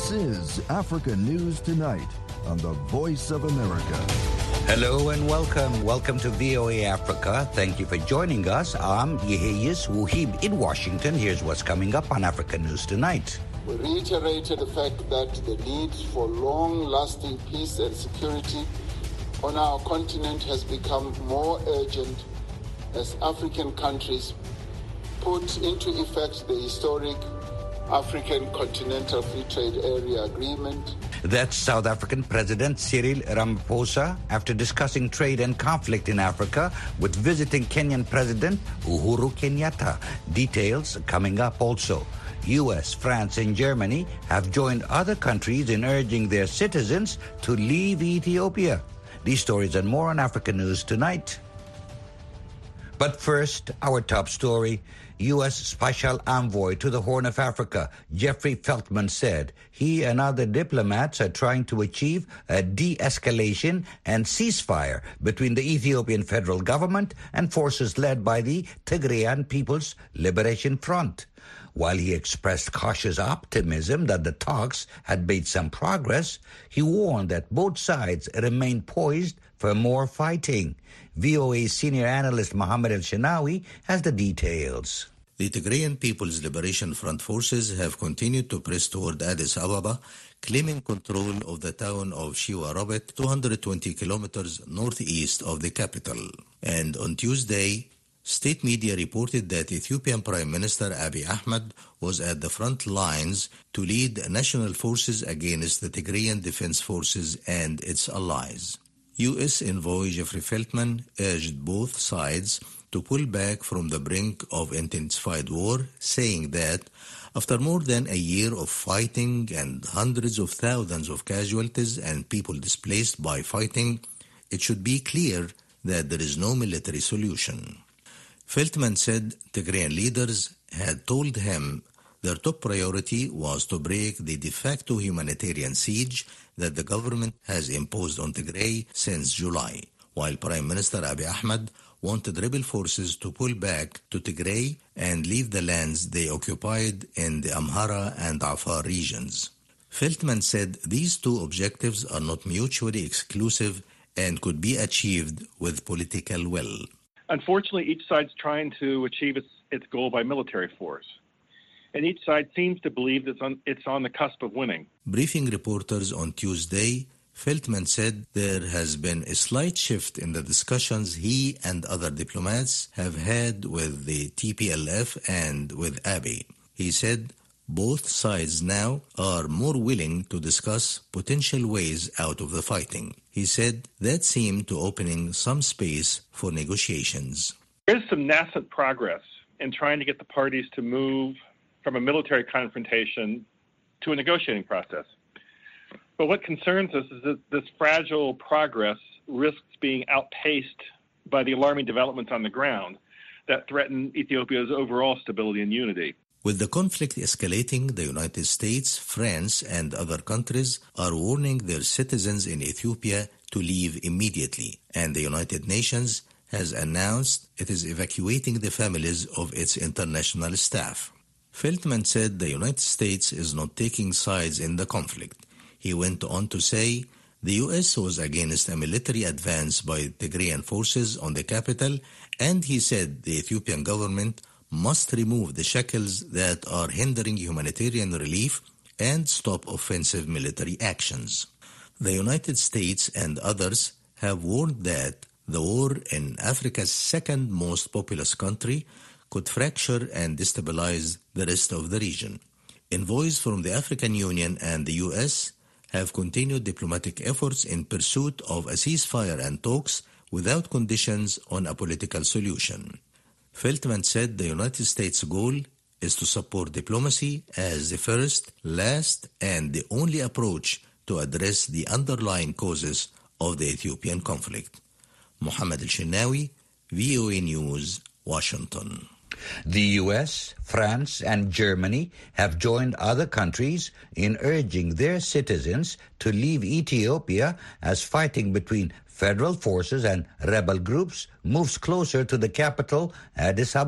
This is Africa News Tonight on the Voice of America. Hello and welcome. Welcome to VOA Africa. Thank you for joining us. I'm Yeheyes Wuhib in Washington. Here's what's coming up on Africa News Tonight. We reiterated the fact that the need for long-lasting peace and security on our continent has become more urgent as African countries put into effect the historic African Continental Free Trade Area Agreement. That's South African President Cyril Ramaphosa after discussing trade and conflict in Africa with visiting Kenyan President Uhuru Kenyatta. Details coming up also. U.S., France, and Germany have joined other countries in urging their citizens to leave Ethiopia. These stories and more on Africa News Tonight. But first, our top story. U.S. Special Envoy to the Horn of Africa, Jeffrey Feltman, said he and other diplomats are trying to achieve a de-escalation and ceasefire between the Ethiopian federal government and forces led by the Tigrayan People's Liberation Front. While he expressed cautious optimism that the talks had made some progress, he warned that both sides remain poised for more fighting. VOA senior analyst Mohammed El-Shenawi has the details. The Tigrayan People's Liberation Front forces have continued to press toward Addis Ababa, claiming control of the town of Shewa Robert, 220 kilometers northeast of the capital. And on Tuesday, state media reported that Ethiopian Prime Minister Abiy Ahmed was at the front lines to lead national forces against the Tigrayan Defense Forces and its allies. U.S. Envoy Jeffrey Feltman urged both sides to pull back from the brink of intensified war, saying that after more than a year of fighting and hundreds of thousands of casualties and people displaced by fighting, it should be clear that there is no military solution. Feltman said Tigrayan leaders had told him their top priority was to break the de facto humanitarian siege that the government has imposed on Tigray since July, while Prime Minister Abiy Ahmed wanted rebel forces to pull back to Tigray and leave the lands they occupied in the Amhara and Afar regions. Feltman said these two objectives are not mutually exclusive and could be achieved with political will. Unfortunately, each side's trying to achieve its goal by military force, and each side seems to believe that it's on the cusp of winning. Briefing reporters on Tuesday, Feltman said there has been a slight shift in the discussions he and other diplomats have had with the TPLF and with Abiy. He said both sides now are more willing to discuss potential ways out of the fighting. He said that seemed to opening some space for negotiations. There is some nascent progress in trying to get the parties to move from a military confrontation to a negotiating process. But what concerns us is that this fragile progress risks being outpaced by the alarming developments on the ground that threaten Ethiopia's overall stability and unity. With the conflict escalating, the United States, France, and other countries are warning their citizens in Ethiopia to leave immediately, and the United Nations has announced it is evacuating the families of its international staff. Feltman said the United States is not taking sides in the conflict. He went on to say the U.S. was against a military advance by Tigrayan forces on the capital, and he said the Ethiopian government must remove the shackles that are hindering humanitarian relief and stop offensive military actions. The United States and others have warned that the war in Africa's second most populous country could fracture and destabilize the rest of the region. Envoys from the African Union and the U.S. have continued diplomatic efforts in pursuit of a ceasefire and talks without conditions on a political solution. Feltman said the United States' goal is to support diplomacy as the first, last, and the only approach to address the underlying causes of the Ethiopian conflict. Mohammed El-Shenawi, VOA News, Washington. The U.S., France, and Germany have joined other countries in urging their citizens to leave Ethiopia as fighting between federal forces and rebel groups moves closer to the capital, Addis Ababa.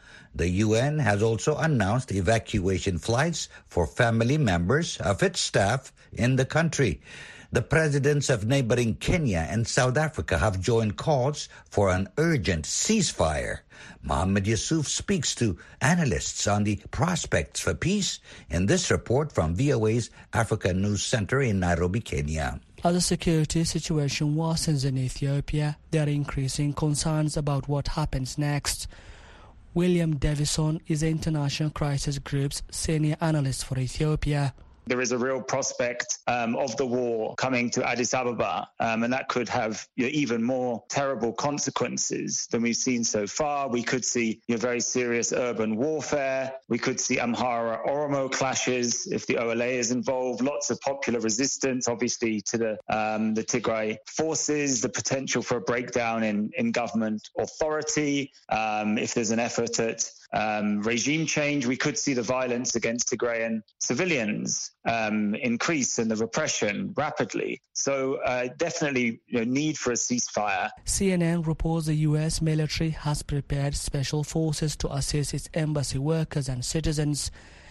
The UN has also announced evacuation flights for family members of its staff in the country. The presidents of neighboring Kenya and South Africa have joined calls for an urgent ceasefire. Mohammed Yusuf speaks to analysts on the prospects for peace in this report from VOA's Africa News Center in Nairobi, Kenya. As the security situation worsens in Ethiopia, there are increasing concerns about what happens next. William Davison is the International Crisis Group's senior analyst for Ethiopia. There is a real prospect of the war coming to Addis Ababa, and that could have even more terrible consequences than we've seen so far. We could see very serious urban warfare. We could see Amhara-Oromo clashes if the OLA is involved. Lots of popular resistance, obviously, to the Tigray forces. The potential for a breakdown in government authority. If there's an effort at regime change, we could see the violence against Tigrayan civilians increase and the repression rapidly. So definitely need for a ceasefire. CNN reports the U.S. military has prepared special forces to assist its embassy workers and citizens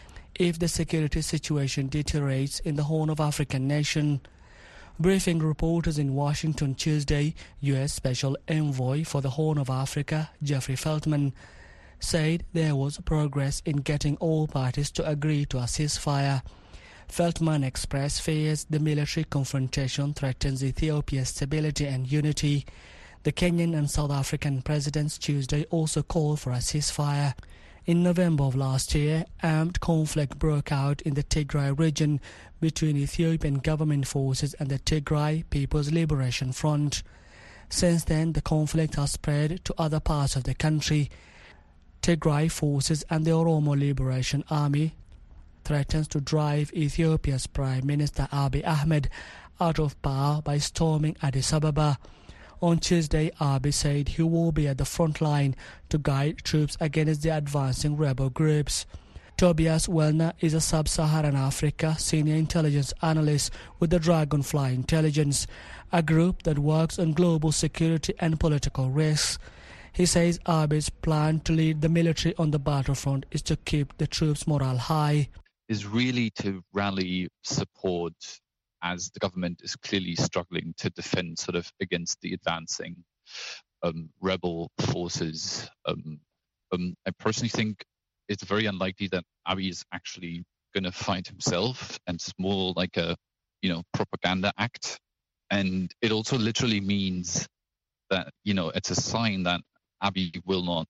if the security situation deteriorates in the Horn of African nation. Briefing reporters in Washington Tuesday, U.S. Special Envoy for the Horn of Africa, Jeffrey Feltman, said there was progress in getting all parties to agree to a ceasefire. Feltman expressed fears the military confrontation threatens Ethiopia's stability and unity. The Kenyan and South African presidents Tuesday also called for a ceasefire. In November of last year, armed conflict broke out in the Tigray region between Ethiopian government forces and the Tigray People's Liberation Front. Since then, the conflict has spread to other parts of the country. Tigray forces and the Oromo Liberation Army threatens to drive Ethiopia's Prime Minister Abiy Ahmed out of power by storming Addis Ababa. On Tuesday, Abiy said he will be at the front line to guide troops against the advancing rebel groups. Tobias Wellner is a Sub-Saharan Africa senior intelligence analyst with the Dragonfly Intelligence, a group that works on global security and political risks. He says Abiy's plan to lead the military on the battlefront is to keep the troops' morale high. Is really to rally support as the government is clearly struggling to defend sort of against the advancing rebel forces. I personally think it's very unlikely that Abiy is actually going to fight himself, and it's more like a propaganda act. And it also literally means that it's a sign that Abiy will not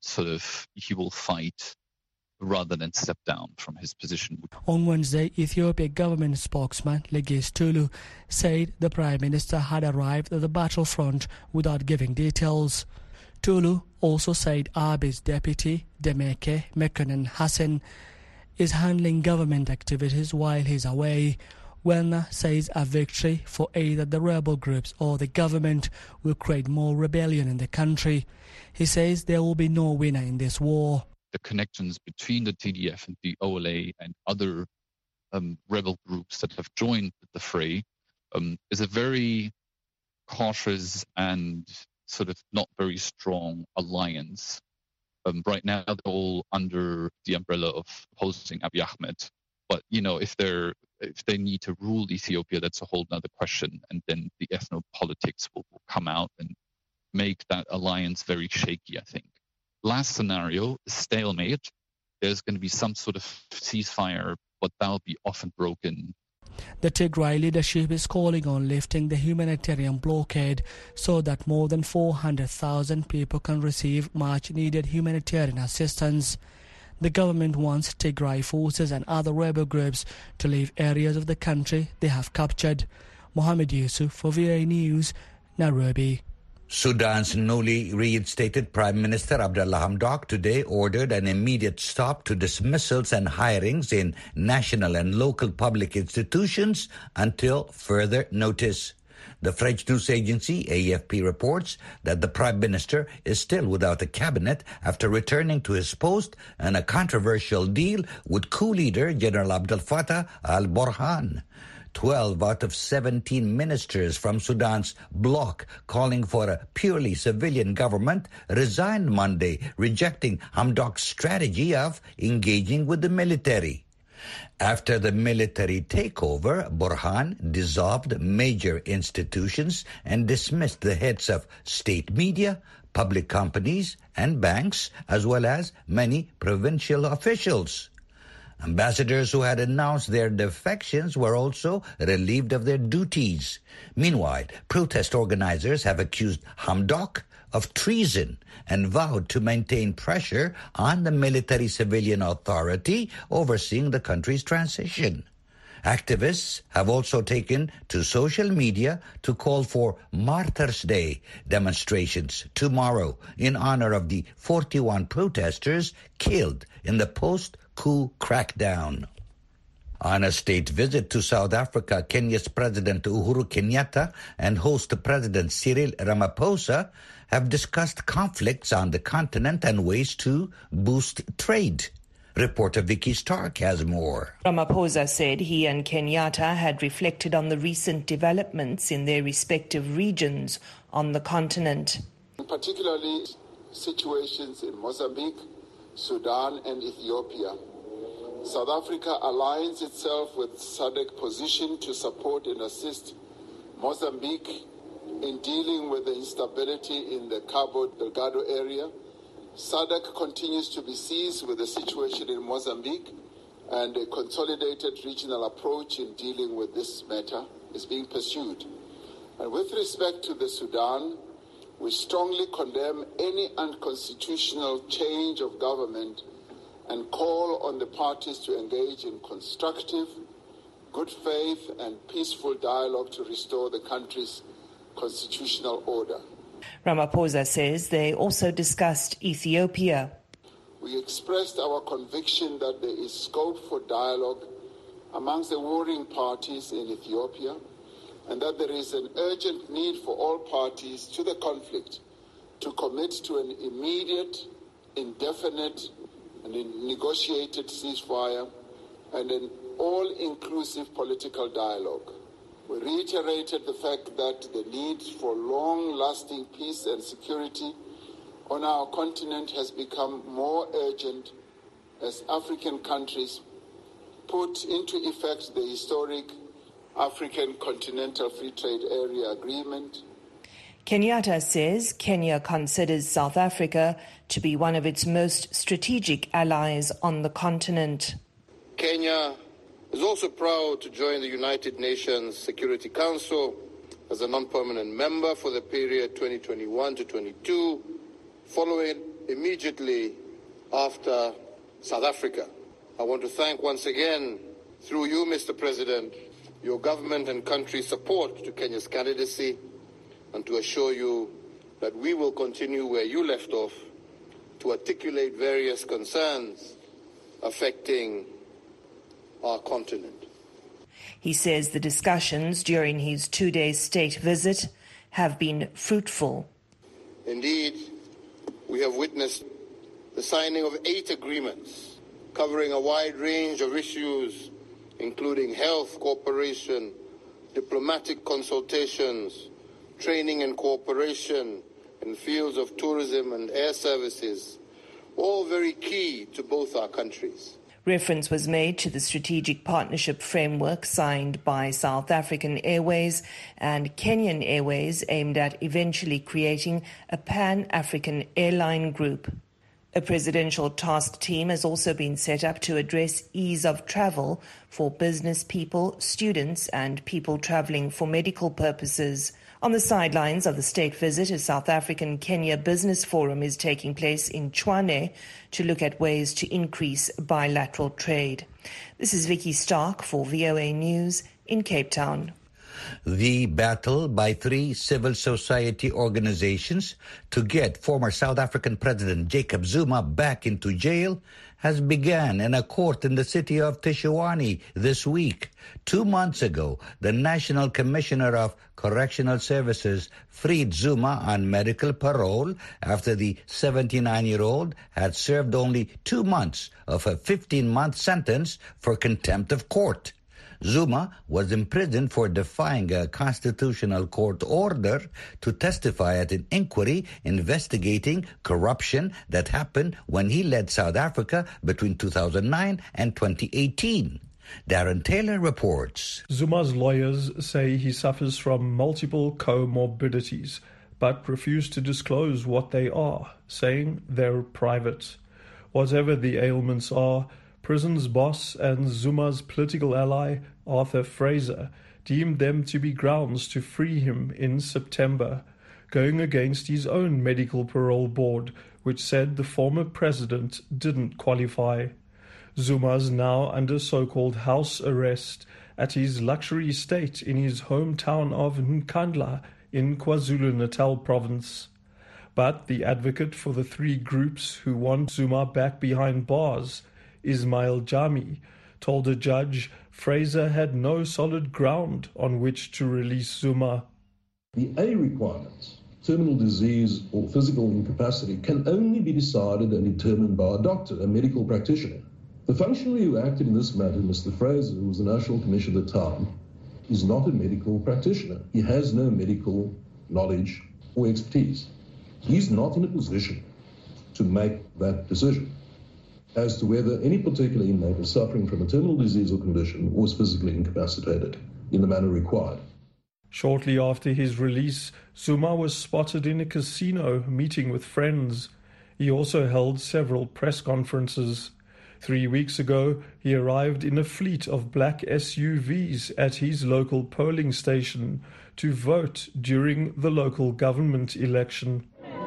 he will fight rather than step down from his position. On Wednesday, Ethiopian government spokesman Legis Tulu said the Prime Minister had arrived at the battlefront without giving details. Tulu also said Abiy's deputy, Demeke Mekonnen Hassan, is handling government activities while he's away. Wellner says a victory for either the rebel groups or the government will create more rebellion in the country. He says there will be no winner in this war. The connections between the TDF and the OLA and other rebel groups that have joined the fray is a very cautious and sort of not very strong alliance. Right now, they're all under the umbrella of opposing Abiy Ahmed. But, if they need to rule Ethiopia, that's a whole other question. And then the ethnopolitics will come out and make that alliance very shaky, I think. Last scenario, stalemate. There's going to be some sort of ceasefire, but that'll be often broken. The Tigray leadership is calling on lifting the humanitarian blockade so that more than 400,000 people can receive much-needed humanitarian assistance. The government wants Tigray forces and other rebel groups to leave areas of the country they have captured. Mohammed Yusuf for VOA News, Nairobi. Sudan's newly reinstated Prime Minister Abdullah Hamdok today ordered an immediate stop to dismissals and hirings in national and local public institutions until further notice. The French news agency AFP reports that the Prime Minister is still without a cabinet after returning to his post in a controversial deal with coup leader General Abdel Fattah al-Burhan. 12 out of 17 ministers from Sudan's bloc calling for a purely civilian government resigned Monday, rejecting Hamdok's strategy of engaging with the military. After the military takeover, Burhan dissolved major institutions and dismissed the heads of state media, public companies, and banks, as well as many provincial officials. Ambassadors who had announced their defections were also relieved of their duties. Meanwhile, protest organizers have accused Hamdok of treason and vowed to maintain pressure on the military-civilian authority overseeing the country's transition. Activists have also taken to social media to call for Martyrs' Day demonstrations tomorrow in honor of the 41 protesters killed in the post-coup crackdown. On a state visit to South Africa, Kenya's President Uhuru Kenyatta and host President Cyril Ramaphosa have discussed conflicts on the continent and ways to boost trade. Reporter Vicky Stark has more. Ramaphosa said he and Kenyatta had reflected on the recent developments in their respective regions on the continent. Particularly situations in Mozambique, Sudan and Ethiopia. South Africa aligns itself with SADC position to support and assist Mozambique in dealing with the instability in the Cabo Delgado area. SADC continues to be seized with the situation in Mozambique, and a consolidated regional approach in dealing with this matter is being pursued. And with respect to the Sudan, we strongly condemn any unconstitutional change of government and call on the parties to engage in constructive, good faith and peaceful dialogue to restore the country's constitutional order. Ramaphosa says they also discussed Ethiopia. We expressed our conviction that there is scope for dialogue amongst the warring parties in Ethiopia, and that there is an urgent need for all parties to the conflict to commit to an immediate, indefinite, and negotiated ceasefire and an all-inclusive political dialogue. We reiterated the fact that the need for long-lasting peace and security on our continent has become more urgent as African countries put into effect the historic African Continental Free Trade Area Agreement. Kenyatta says Kenya considers South Africa to be one of its most strategic allies on the continent. Kenya is also proud to join the United Nations Security Council as a non-permanent member for the period 2021 to 22, following immediately after South Africa. I want to thank once again, through you, Mr. President, your government and country's support to Kenya's candidacy, and to assure you that we will continue where you left off to articulate various concerns affecting our continent. He says the discussions during his two-day state visit have been fruitful. Indeed, we have witnessed the signing of 8 agreements covering a wide range of issues, including health cooperation, diplomatic consultations, training and cooperation in fields of tourism and air services, all very key to both our countries. Reference was made to the strategic partnership framework signed by South African Airways and Kenyan Airways, aimed at eventually creating a pan-African airline group. A presidential task team has also been set up to address ease of travel for business people, students, and people travelling for medical purposes. On the sidelines of the state visit, a South African-Kenya business forum is taking place in Tshwane to look at ways to increase bilateral trade. This is Vicky Stark for VOA News in Cape Town. The battle by 3 civil society organizations to get former South African President Jacob Zuma back into jail has begun in a court in the city of Tishuane this week. 2 months ago, the National Commissioner of Correctional Services freed Zuma on medical parole after the 79-year-old had served only 2 months of a 15-month sentence for contempt of court. Zuma was imprisoned for defying a constitutional court order to testify at an inquiry investigating corruption that happened when he led South Africa between 2009 and 2018. Darren Taylor reports. Zuma's lawyers say he suffers from multiple comorbidities, but refuse to disclose what they are, saying they're private. Whatever the ailments are, prison's boss and Zuma's political ally, Arthur Fraser, deemed them to be grounds to free him in September, going against his own medical parole board, which said the former president didn't qualify. Zuma's now under so-called house arrest at his luxury estate in his hometown of Nkandla in KwaZulu-Natal province. But the advocate for the three groups who want Zuma back behind bars, Ismail Jami, told a judge Fraser had no solid ground on which to release Zuma. The A requirements, terminal disease or physical incapacity, can only be decided and determined by a doctor, a medical practitioner. The functionary who acted in this matter, Mr. Fraser, who was the National Commissioner at the time, is not a medical practitioner. He has no medical knowledge or expertise. He's not in a position to make that decision as to whether any particular inmate is suffering from a terminal disease or condition or is physically incapacitated in the manner required. Shortly after his release, Zuma was spotted in a casino meeting with friends. He also held several press conferences. 3 weeks ago, he arrived in a fleet of black SUVs at his local polling station to vote during the local government election.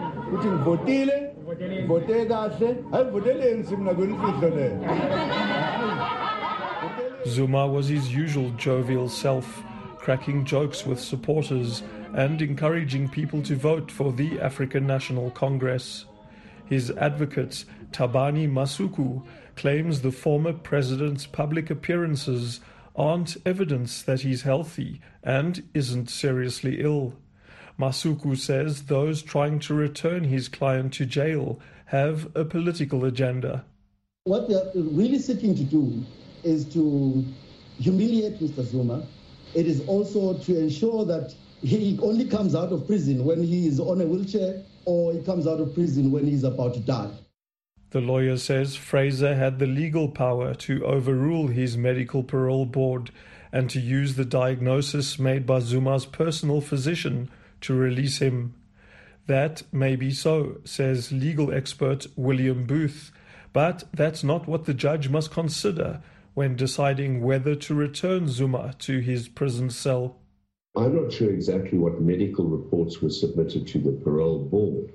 Zuma was his usual jovial self, cracking jokes with supporters and encouraging people to vote for the African National Congress. His advocate, Thabani Masuku, claims the former president's public appearances aren't evidence that he's healthy and isn't seriously ill. Masuku says those trying to return his client to jail have a political agenda. What they are really seeking to do is to humiliate Mr. Zuma. It is also to ensure that he only comes out of prison when he is on a wheelchair or he comes out of prison when he's about to die. The lawyer says Fraser had the legal power to overrule his medical parole board and to use the diagnosis made by Zuma's personal physician to release him. That may be so, says legal expert William Booth, but that's not what the judge must consider when deciding whether to return Zuma to his prison cell. I'm not sure exactly what medical reports were submitted to the parole board,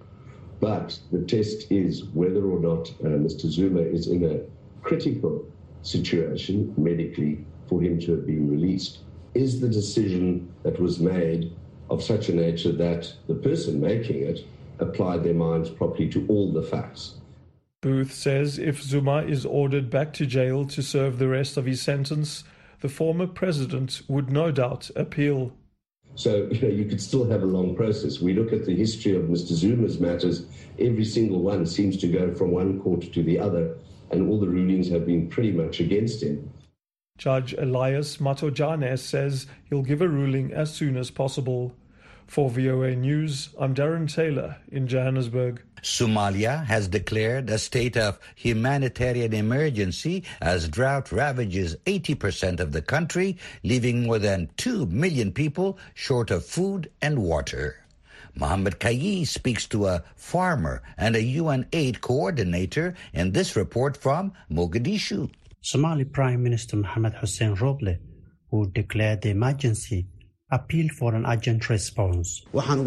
but the test is whether or not Mr. Zuma is in a critical situation medically for him to have been released. Is the decision that was made of such a nature that the person making it applied their minds properly to all the facts? Booth says if Zuma is ordered back to jail to serve the rest of his sentence, the former president would no doubt appeal. So, you could still have a long process. We look at the history of Mr. Zuma's matters, every single one seems to go from one court to the other, and all the rulings have been pretty much against him. Judge Elias Matojane says he'll give a ruling as soon as possible. For VOA News, I'm Darren Taylor in Johannesburg. Somalia has declared a state of humanitarian emergency as drought ravages 80% of the country, leaving more than 2 million people short of food and water. Mohammed Kayi speaks to a farmer and a UN aid coordinator in this report from Mogadishu. Somali Prime Minister Mohamed Hussein Roble, who declared the emergency, appealed for an urgent response.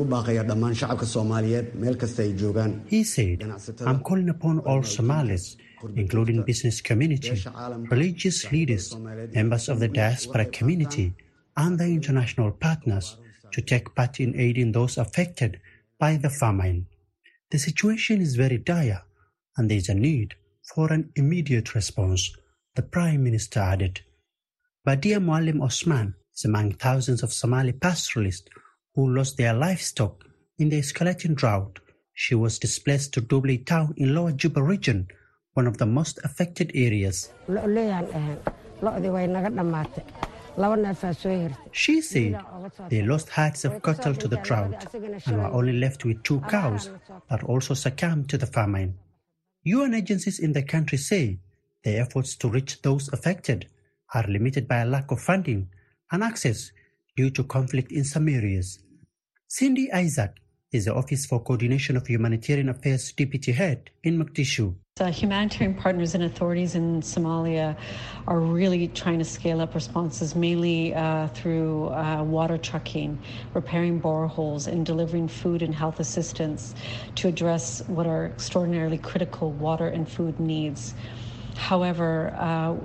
He said, I'm calling upon all Somalis, including business community, religious leaders, members of the diaspora community, and the international partners to take part in aiding those affected by the famine. The situation is very dire, and there is a need for an immediate response, the Prime Minister added. Badia Mualim Osman is among thousands of Somali pastoralists who lost their livestock in the escalating drought. She was displaced to Dubli town in Lower Juba region, one of the most affected areas. She said they lost herds of cattle to the drought and were only left with 2 cows, but also succumbed to the famine. UN agencies in the country say their efforts to reach those affected are limited by a lack of funding and access due to conflict in some areas. Cindy Isaac is the Office for Coordination of Humanitarian Affairs Deputy Head in Mogadishu. Humanitarian partners and authorities in Somalia are really trying to scale up responses, mainly through water trucking, repairing boreholes, and delivering food and health assistance to address what are extraordinarily critical water and food needs. However,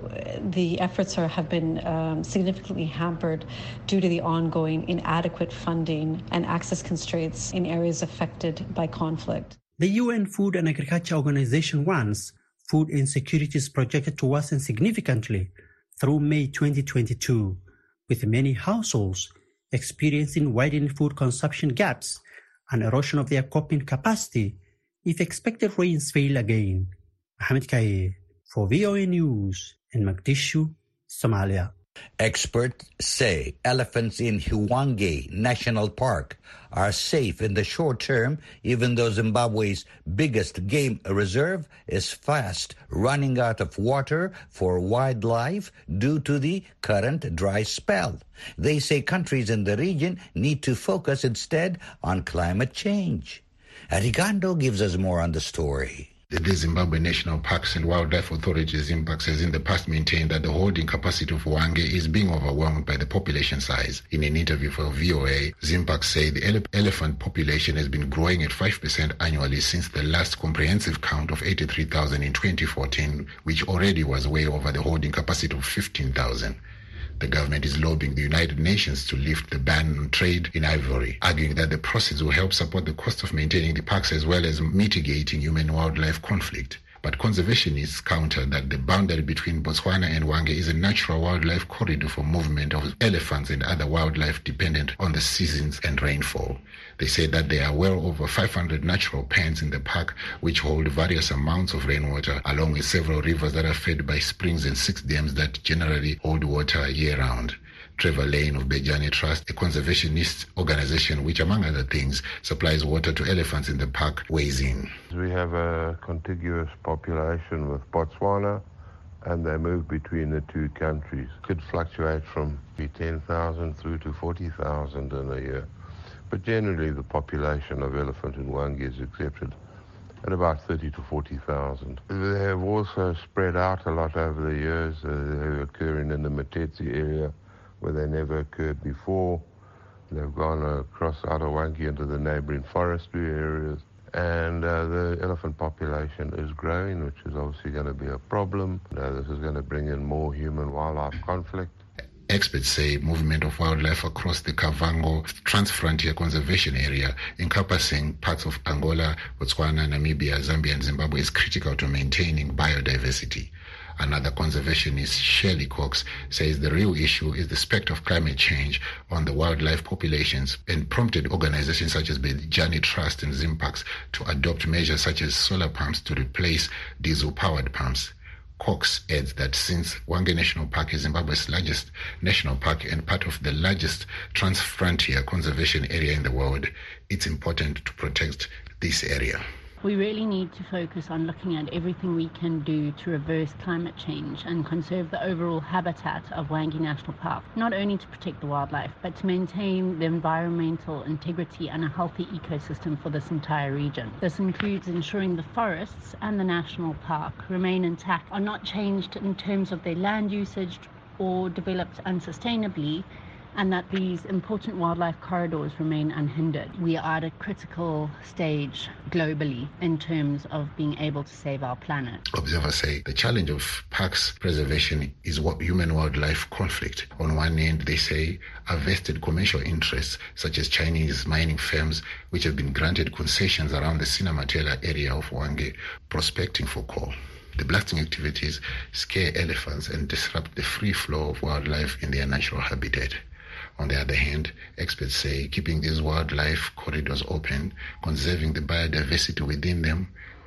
the efforts have been significantly hampered due to the ongoing inadequate funding and access constraints in areas affected by conflict. The UN Food and Agriculture Organization warns food insecurity is projected to worsen significantly through May 2022, with many households experiencing widening food consumption gaps and erosion of their coping capacity if expected rains fail again. Mohamed Kaye for VOA News in Mogadishu, Somalia. Experts say elephants in Hwange National Park are safe in the short term, even though Zimbabwe's biggest game reserve is fast running out of water for wildlife due to the current dry spell. They say countries in the region need to focus instead on climate change. Arigando gives us more on the story. The Zimbabwe National Parks and Wildlife Authority, ZIMPAX, has in the past maintained that the holding capacity of Hwange is being overwhelmed by the population size. In an interview for VOA, ZIMPAX said the elephant population has been growing at 5% annually since the last comprehensive count of 83,000 in 2014, which already was way over the holding capacity of 15,000. The government is lobbying the United Nations to lift the ban on trade in ivory, arguing that the process will help support the cost of maintaining the parks as well as mitigating human-wildlife conflict. But conservationists counter that the boundary between Botswana and Hwange is a natural wildlife corridor for movement of elephants and other wildlife dependent on the seasons and rainfall. They say that there are well over 500 natural ponds in the park which hold various amounts of rainwater, along with several rivers that are fed by springs and 6 dams that generally hold water year-round. Trevor Lane of Bejani Trust, a conservationist organization which, among other things, supplies water to elephants in the park, weighs in. We have a contiguous population with Botswana, and they move between the two countries. Could fluctuate from 10,000 through to 40,000 in a year. But generally, the population of elephant in Hwange is accepted at about 30 to 40,000. They have also spread out a lot over the years. They're occurring in the Matetse area, where they never occurred before. They've gone across out of Hwange into the neighboring forestry areas. And the elephant population is growing, which is obviously going to be a problem. This is going to bring in more human-wildlife conflict. Experts say movement of wildlife across the Kavango Transfrontier Conservation Area, encompassing parts of Angola, Botswana, Namibia, Zambia, and Zimbabwe, is critical to maintaining biodiversity. Another conservationist, Shirley Cox, says the real issue is the effect of climate change on the wildlife populations, and prompted organizations such as Bejani Trust and ZIMPAX to adopt measures such as solar pumps to replace diesel-powered pumps. Cox adds that since Hwange National Park is Zimbabwe's largest national park and part of the largest transfrontier conservation area in the world, it's important to protect this area. We really need to focus on looking at everything we can do to reverse climate change and conserve the overall habitat of Hwange National Park, not only to protect the wildlife, but to maintain the environmental integrity and a healthy ecosystem for this entire region. This includes ensuring the forests and the national park remain intact, are not changed in terms of their land usage or developed unsustainably, and that these important wildlife corridors remain unhindered. We are at a critical stage globally in terms of being able to save our planet. Observers say the challenge of parks preservation is what human-wildlife conflict. On one end, they say, are vested commercial interests, such as Chinese mining firms, which have been granted concessions around the Sinamatela area of Hwange, prospecting for coal. The blasting activities scare elephants and disrupt the free flow of wildlife in their natural habitat. On the other hand, experts say keeping these wildlife corridors open, conserving the biodiversity within them,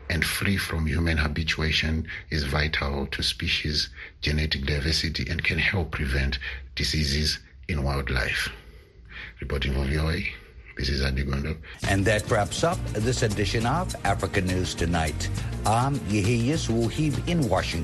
and free from human habituation is vital to species genetic diversity and can help prevent diseases in wildlife. Reporting for VOA, this is Adi Gondo. And that wraps up this edition of Africa News Tonight. I'm Yehiyas Wuhib in Washington.